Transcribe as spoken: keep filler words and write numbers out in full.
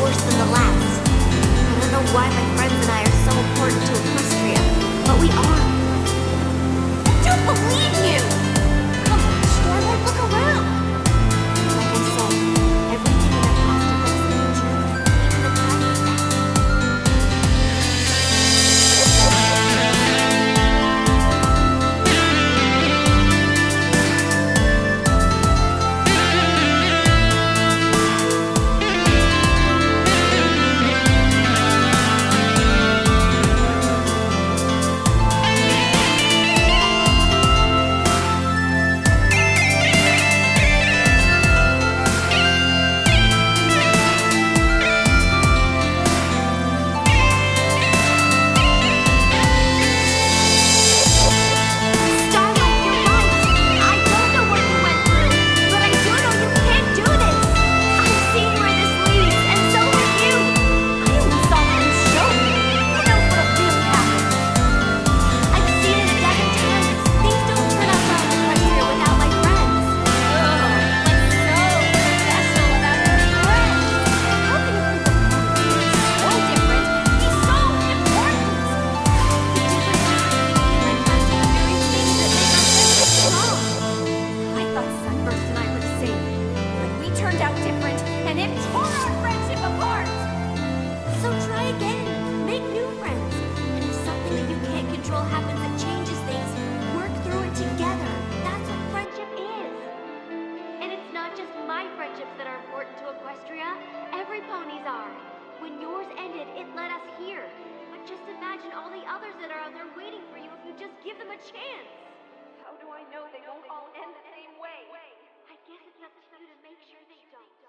worse than the last. I don't know why my friends and I are so important to Equestria, but we are. I don't believe you! Come on, Starlight, look around! Like I said, everything in the past affects the future, even the tiniest atom. Starlight, you're right. I don't know what you went through, but I do know you can't do this. I've seen where this leads, and so have you. I only saw it in the show. Who knows what'll really happen? I've seen it a dozen times. Things don't turn out well in Equestria without my friends. Oh, what's so special about our friends? How can you think of one being so different be so important? The difference between me and my friends are the very things that make our friendship strong. I thought Sunburst and I were the same, but we turned out different, and it tore our friendship apart. So try again. Make new friends. And if something that you can't control happens that changes things, work through it together. That's what friendship is. And it's not just my friendships that are important to Equestria. Every pony's are. When yours ended, it led us here. But just imagine all the others that are out there waiting for you if you just give them a chance. How do I know they won't all end the same way? I guess it's up to you to make sure they don't.